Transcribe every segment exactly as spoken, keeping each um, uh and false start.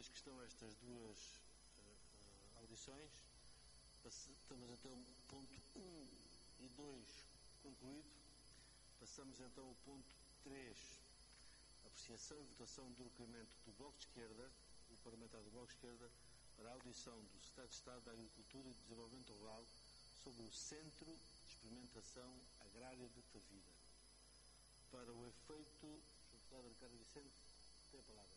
concluídas que estão estas duas uh, audições, estamos então o ponto um e dois concluído. Passamos então ao ponto três, apreciação e votação do requerimento do Bloco de Esquerda, o parlamentar do Bloco de Esquerda, para a audição do Secretário de Estado da Agricultura e do Desenvolvimento Rural sobre o Centro de Experimentação Agrária de Tavira. Para o efeito, o deputado Ricardo Vicente tem a palavra.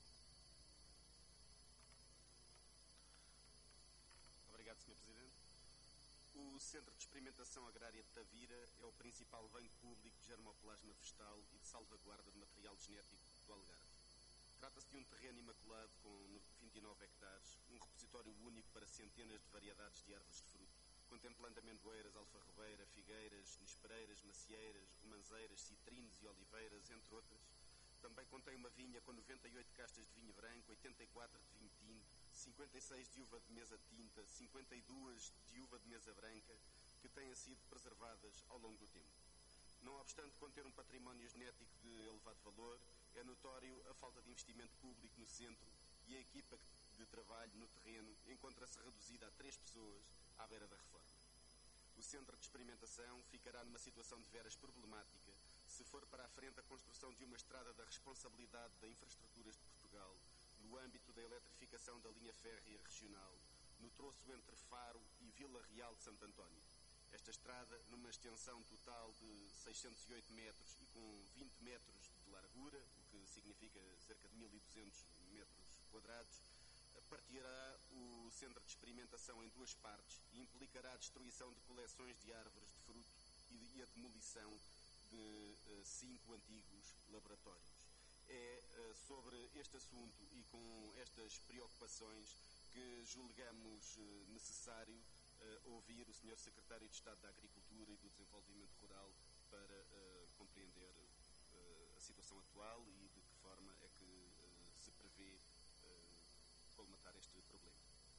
Obrigado, senhor Presidente. O Centro de Experimentação Agrária de Tavira é o principal banco público de germoplasma vegetal e de salvaguarda de material genético do Algarve. Trata-se de um terreno imaculado com vinte e nove hectares, um repositório único para centenas de variedades de árvores de fruto, contemplando amendoeiras, alfarrobeira, figueiras, nespereiras, macieiras, romanzeiras, citrinos e oliveiras, entre outras. Também contém uma vinha com noventa e oito castas de vinho branco, oitenta e quatro de vinho tinto, cinquenta e seis de uva de mesa tinta, cinquenta e duas de uva de mesa branca, que têm sido preservadas ao longo do tempo. Não obstante conter um património genético de elevado valor, é notório a falta de investimento público no centro e a equipa de trabalho no terreno encontra-se reduzida a três pessoas à beira da reforma. O centro de experimentação ficará numa situação de veras problemática se for para a frente a construção de uma estrada da responsabilidade da Infraestruturas de Portugal no âmbito da eletrificação da linha férrea regional, no troço entre Faro e Vila Real de Santo António. Esta estrada, numa extensão total de seiscentos e oito metros e com vinte metros de largura, o que significa cerca de mil e duzentos metros quadrados, partirá o centro de experimentação em duas partes e implicará a destruição de coleções de árvores de fruto e a demolição de uh, cinco antigos laboratórios. É uh, sobre este assunto e com estas preocupações que julgamos uh, necessário uh, ouvir o senhor Secretário de Estado da Agricultura e do Desenvolvimento Rural para uh, compreender uh, a situação atual e de que forma é que uh, se prevê uh, colmatar este problema.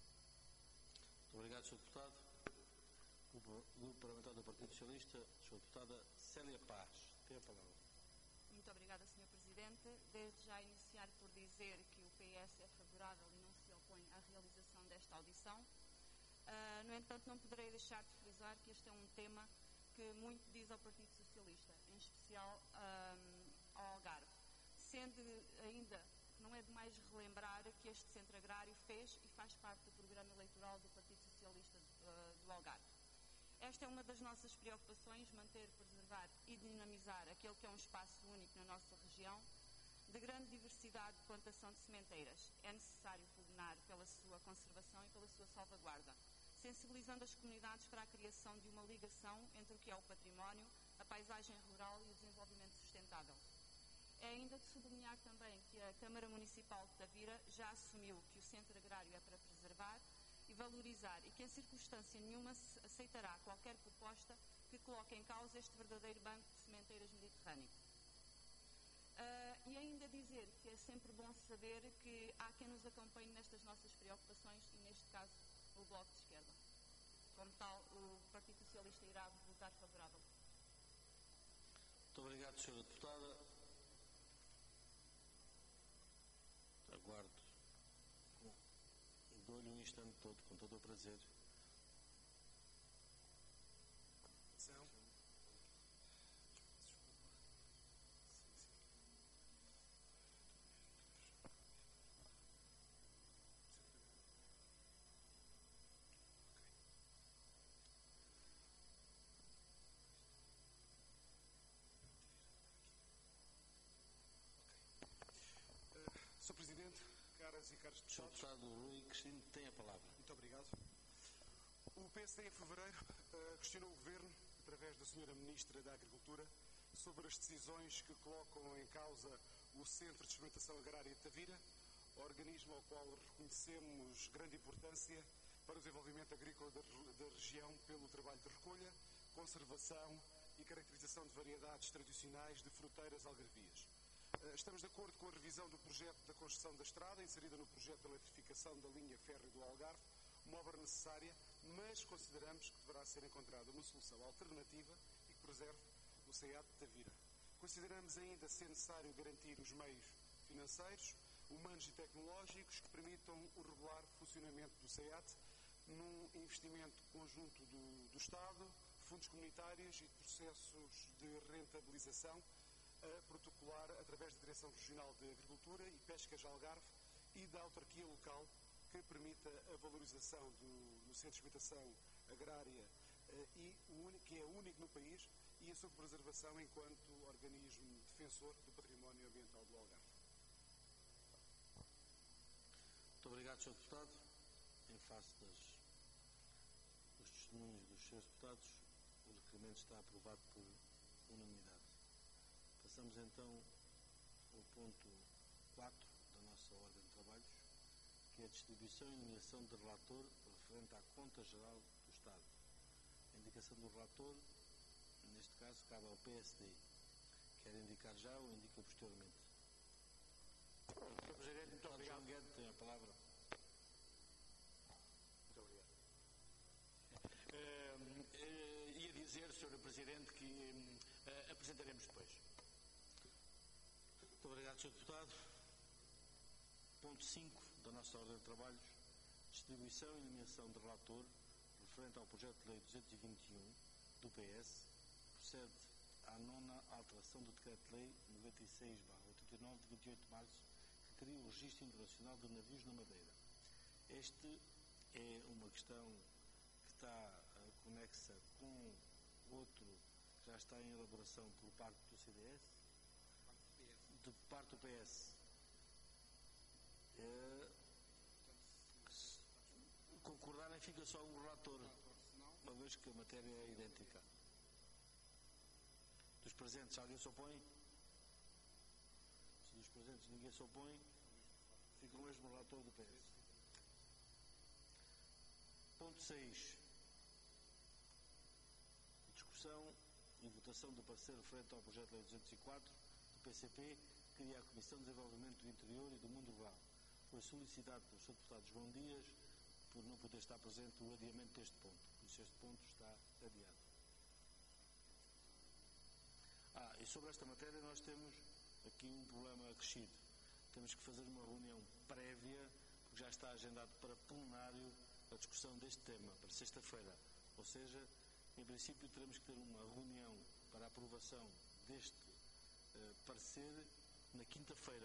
Muito obrigado, senhor Deputado. O Grupo Parlamentar do Partido Socialista, senhora Deputada Célia Paz, tem a palavra. Muito obrigada, senhor Presidente. Desde já iniciar por dizer que o P S é favorável e não se opõe à realização desta audição. Uh, no entanto, não poderei deixar de frisar que este é um tema que muito diz ao Partido Socialista, em especial um, ao Algarve, sendo ainda que não é demais relembrar que este centro agrário fez e faz parte do programa eleitoral do Partido Socialista uh, do Algarve. Esta é uma das nossas preocupações, manter, preservar e dinamizar aquele que é um espaço único na nossa região, de grande diversidade de plantação de sementeiras. É necessário pugnar pela sua conservação e pela sua salvaguarda, sensibilizando as comunidades para a criação de uma ligação entre o que é o património, a paisagem rural e o desenvolvimento sustentável. É ainda de sublinhar também que a Câmara Municipal de Tavira já assumiu que o centro agrário é para preservar e valorizar e que em circunstância nenhuma se aceitará qualquer proposta que coloque em causa este verdadeiro banco de sementeiras mediterrâneo. Uh, e ainda dizer que é sempre bom saber que há quem nos acompanhe nestas nossas preocupações e, neste caso, o Bloco de Esquerda. Como tal, o Partido Socialista irá votar favorável. Muito obrigado, senhora Deputada. Aguardo e dou-lhe um instante todo, com todo o prazer. São. senhor Presidente, caras e caros deputados. senhor Deputado Rui Cristino tem a palavra. Muito obrigado. O P S D, em fevereiro, uh, questionou o Governo, através da senhora Ministra da Agricultura, sobre as decisões que colocam em causa o Centro de Experimentação Agrária de Tavira, organismo ao qual reconhecemos grande importância para o desenvolvimento agrícola da, da região pelo trabalho de recolha, conservação e caracterização de variedades tradicionais de fruteiras algarvias. Estamos de acordo com a revisão do projeto da construção da estrada, inserida no projeto de eletrificação da linha férrea do Algarve, uma obra necessária, mas consideramos que deverá ser encontrada uma solução alternativa e que preserve o C E A de Tavira. Consideramos ainda ser necessário garantir os meios financeiros, humanos e tecnológicos que permitam o regular funcionamento do SEAT num investimento conjunto do, do Estado, fundos comunitários e processos de rentabilização a protocolar através da Direção Regional de Agricultura e Pescas Algarve e da autarquia local, que permita a valorização do, do Centro de Experimentação Agrária uh, e o único, que é único no país, e a sua preservação enquanto organismo defensor do património ambiental do Algarve. Muito obrigado, senhor Deputado. Em face das, dos testemunhos dos senhores Deputados, o requerimento está aprovado por unanimidade. Passamos então ao ponto quatro da nossa ordem de trabalhos, que é a distribuição e nomeação de relator referente à Conta Geral do Estado. A indicação do relator, neste caso, cabe ao P S D. Quer indicar já ou indica posteriormente? senhor Presidente, muito obrigado. João Guedes tem a palavra. Muito obrigado. Uh, uh, ia dizer, senhor Presidente, que uh, apresentaremos depois. Muito obrigado, senhor Deputado. Ponto cinco da nossa ordem de trabalhos, distribuição e nomeação de relator referente ao projeto de lei duzentos e vinte e um do P S, procede à nona alteração do decreto-lei noventa e seis barra oitenta e nove de vinte e oito de março, que cria o Registro Internacional de Navios na Madeira. Este é uma questão que está uh, conexa com outro que já está em elaboração por parte do C D S, de parte do P S. É, concordarem, fica só um relator, uma vez que a matéria é idêntica. Dos presentes, alguém se opõe? Se dos presentes ninguém se opõe, fica o mesmo relator do P S. Ponto seis. Discussão e votação do parecer referente ao projeto de lei duzentos e quatro do P C P, que cria a Comissão de Desenvolvimento do Interior e do Mundo Rural. Foi solicitado pelo senhor Deputado João Dias, por não poder estar presente, o adiamento deste ponto. Por isso este ponto está adiado. Ah, e sobre esta matéria nós temos aqui um problema acrescido. Temos que fazer uma reunião prévia, porque já está agendado para plenário a discussão deste tema, para sexta-feira. Ou seja, em princípio teremos que ter uma reunião para a aprovação deste uh, parecer na quinta-feira.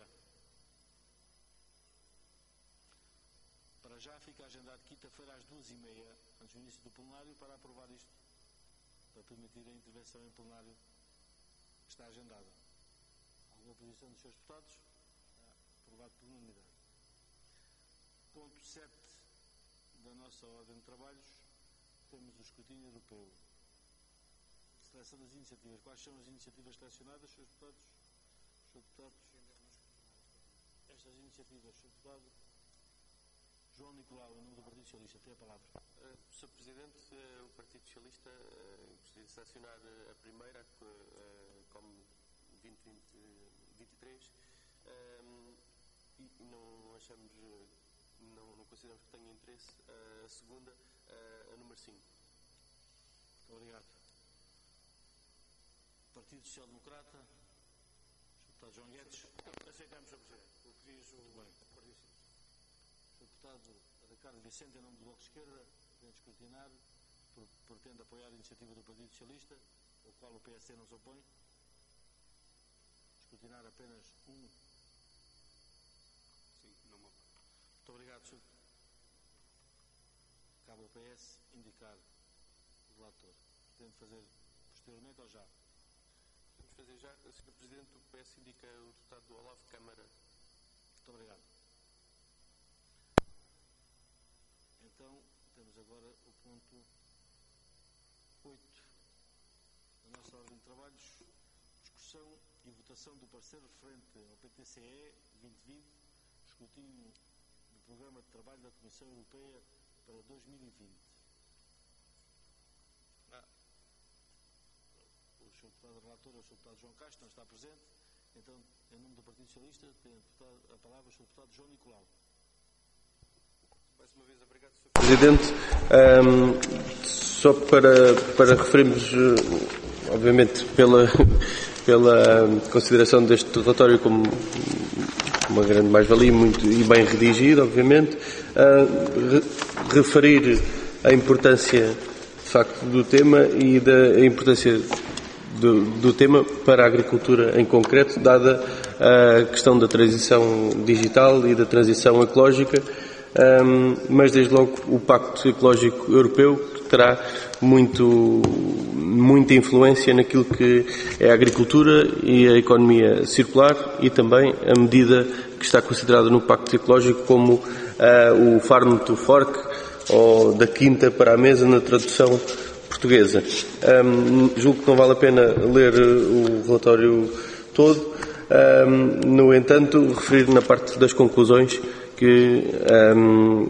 Para já fica agendado quinta-feira às duas e meia, antes do início do plenário, para aprovar isto, para permitir a intervenção em plenário que está agendada. Alguma posição dos senhores deputados? Está aprovado por unanimidade. Ponto sete da nossa ordem de trabalhos, temos o escrutínio europeu. Seleção das iniciativas. Quais são as iniciativas selecionadas, senhores deputados? Senhor deputados? Estas iniciativas, senhor deputado João Nicolau, em nome do Partido Socialista, tem a palavra. Uh, senhor Presidente, uh, o Partido Socialista uh, gostaria de selecionar uh, a primeira, uh, como vinte vinte e três, um, e não achamos, uh, não, não consideramos que tenha interesse. Uh, a segunda, uh, a número cinco. Muito obrigado. Partido Social Democrata, senhor Deputado João Guedes. Aceitamos, senhor Presidente, o que diz o Partido Socialista. senhor Deputado Ricardo Vicente, em nome do Bloco de Esquerda, pretende escrutinar, pretende apoiar a iniciativa do Partido Socialista, ao qual o P S D não se opõe. Escrutinar apenas um. Sim, não me oponho. Muito obrigado, senhor. Cabe ao P S indicar o relator. Pretende fazer posteriormente ou já? Vamos fazer já. senhor Presidente, o P S indica o deputado do Olavo Câmara. Muito obrigado. Então, temos agora o ponto oito da nossa ordem de trabalhos, discussão e votação do parecer referente ao P T C E vinte vinte, escrutínio do Programa de Trabalho da Comissão Europeia para dois mil e vinte. Ah, o senhor deputado relator é o senhor deputado João Castro, não está presente, então, em nome do Partido Socialista, tem a, a palavra o senhor deputado João Nicolau. Mais uma vez, obrigado, senhor Presidente. Um, só para, para referirmos, obviamente, pela, pela consideração deste relatório como uma grande mais-valia muito, e bem redigido, obviamente. Uh, re, referir a importância, de facto, do tema e da a importância do, do tema para a agricultura em concreto, dada a questão da transição digital e da transição ecológica, um, mas desde logo o Pacto Ecológico Europeu terá muito, muita influência naquilo que é a agricultura e a economia circular, e também a medida que está considerada no Pacto Ecológico como uh, o Farm to Fork, ou da quinta para a mesa na tradução portuguesa. Um, julgo que não vale a pena ler o relatório todo, um, no entanto, referir na parte das conclusões que, um,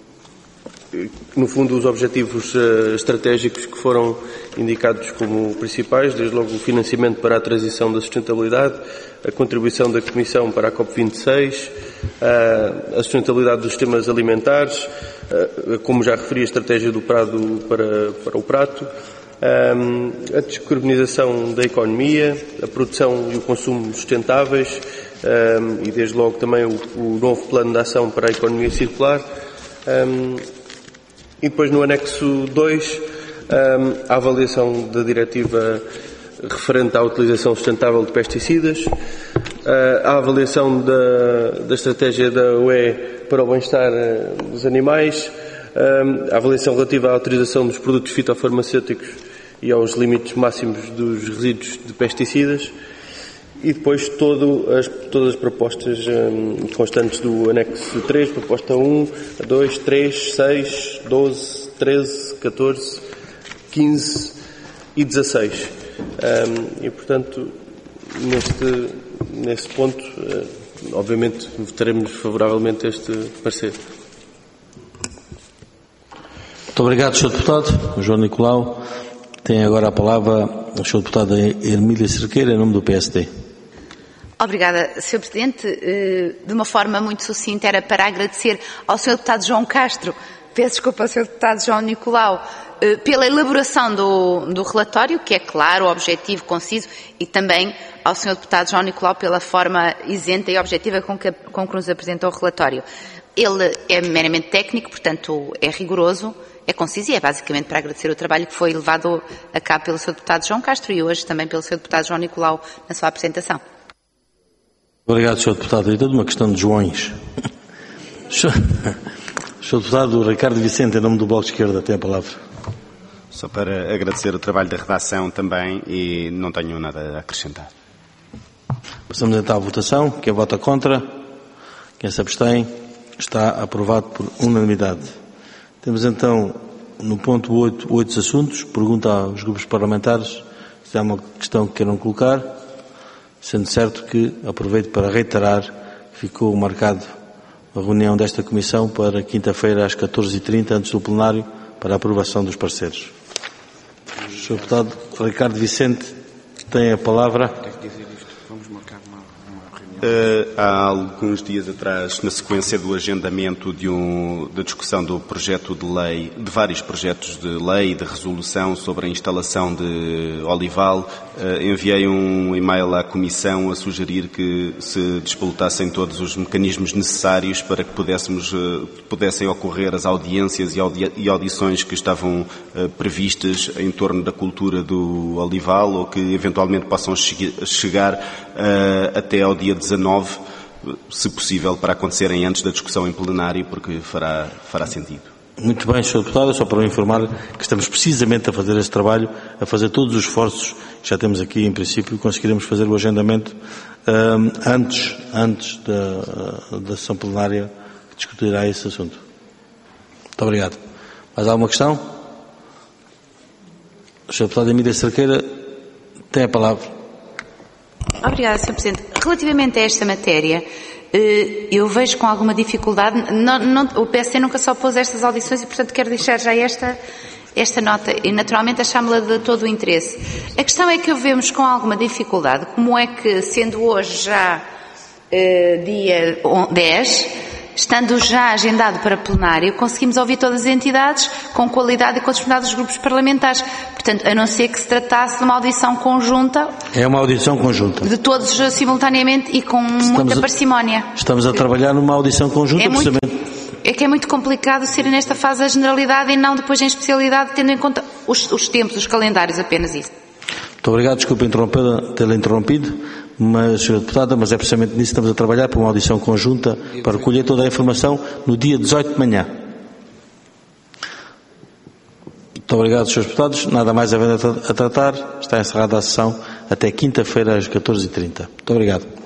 no fundo, os objetivos uh, estratégicos que foram indicados como principais, desde logo o financiamento para a transição da sustentabilidade, a contribuição da Comissão para a COP vinte e seis, uh, a sustentabilidade dos sistemas alimentares, uh, como já referi, a estratégia do prado para, para o prato, um, a descarbonização da economia, a produção e o consumo sustentáveis, um, e desde logo também o, o novo plano de ação para a economia circular. Um, e depois no anexo dois, um, a avaliação da diretiva referente à utilização sustentável de pesticidas, a avaliação da, da estratégia da U E para o bem-estar dos animais, a avaliação relativa à autorização dos produtos fitofarmacêuticos e aos limites máximos dos resíduos de pesticidas, e depois todo as, todas as propostas um, constantes do anexo três, proposta um, dois, três, seis, doze, treze, catorze, quinze e dezasseis. Um, e, portanto, neste, neste ponto, uh, obviamente, votaremos favoravelmente este parecer. Muito obrigado, senhor Deputado. João Nicolau. Tem agora a palavra o senhor Deputado Hermília Cerqueira, em nome do P S D. Obrigada, senhor Presidente. De uma forma muito sucinta, era para agradecer ao senhor Deputado João Castro, peço desculpa ao senhor Deputado João Nicolau, pela elaboração do, do relatório, que é claro, objetivo, conciso, e também ao senhor Deputado João Nicolau pela forma isenta e objetiva com que, com que nos apresentou o relatório. Ele é meramente técnico, portanto é rigoroso, é conciso e é basicamente para agradecer o trabalho que foi levado a cabo pelo senhor Deputado João Castro e hoje também pelo senhor Deputado João Nicolau na sua apresentação. Obrigado, senhor Deputado. É toda uma questão de Joões. senhor Deputado Ricardo Vicente, em nome do Bloco de Esquerda, tem a palavra. Só para agradecer o trabalho da redação também e não tenho nada a acrescentar. Passamos então à votação. Quem vota contra? Quem se abstém? Está aprovado por unanimidade. Temos então, no ponto oito, oito assuntos. Pergunta aos grupos parlamentares se há uma questão que queiram colocar, sendo certo que aproveito para reiterar que ficou marcado a reunião desta Comissão para quinta-feira às catorze e trinta, antes do plenário, para a aprovação dos pareceres. O senhor Deputado Ricardo Vicente tem a palavra. Uh, há alguns dias atrás, na sequência do agendamento de um, da discussão do projeto de lei, de vários projetos de lei e de resolução sobre a instalação de olival, uh, enviei um e-mail à Comissão a sugerir que se despoletassem todos os mecanismos necessários para que pudéssemos, uh, pudessem ocorrer as audiências e, audi e audições que estavam uh, previstas em torno da cultura do olival ou que eventualmente possam che chegar uh, até ao dia dezanove, se possível, para acontecerem antes da discussão em plenário, porque fará, fará sentido. Muito bem, senhor Deputado, só para informar que estamos precisamente a fazer este trabalho, a fazer todos os esforços que já temos aqui, em princípio, conseguiremos fazer o agendamento um, antes, antes da, da sessão plenária que discutirá esse assunto. Muito obrigado. Mais alguma questão? O senhor Deputado Hermília Cerqueira tem a palavra. Obrigada, senhor Presidente. Relativamente a esta matéria, eu vejo com alguma dificuldade, não, não, o P S D nunca só pôs estas audições e, portanto, quero deixar já esta, esta nota e, naturalmente, achámo-la de todo o interesse. A questão é que vemos com alguma dificuldade como é que, sendo hoje já eh, dia dez, estando já agendado para plenário, conseguimos ouvir todas as entidades com qualidade e com a disponibilidade dos grupos parlamentares. Portanto, a não ser que se tratasse de uma audição conjunta. É uma audição conjunta. De todos simultaneamente e com estamos muita a, parcimónia. Estamos a trabalhar numa audição conjunta, é muito, precisamente. É que é muito complicado ser nesta fase a generalidade e não depois em especialidade, tendo em conta os, os tempos, os calendários, apenas isso. Muito obrigado, desculpe tê-la interrompido, mas, senhora Deputada, mas é precisamente nisso que estamos a trabalhar, para uma audição conjunta, para recolher toda a informação no dia dezoito de manhã. Muito obrigado, senhores Deputados. Nada mais havendo a tratar. Está encerrada a sessão até quinta-feira às catorze e trinta. Muito obrigado.